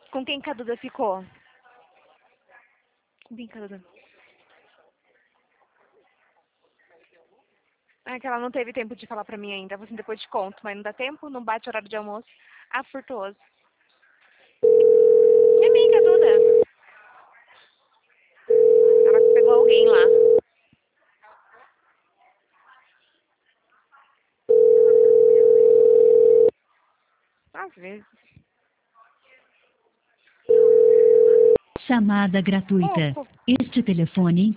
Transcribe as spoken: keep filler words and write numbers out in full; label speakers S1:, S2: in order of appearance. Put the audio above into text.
S1: Com quem que a Duda ficou? Com quem que a Duda... Ah, que ela não teve tempo de falar pra mim ainda. Assim, depois te conto, mas não dá tempo, não bate horário de almoço. Ah, furtuoso. Minha amiga, Duda. Ela pegou alguém lá. Às vezes.
S2: Chamada gratuita.
S1: Pouco.
S2: Este telefone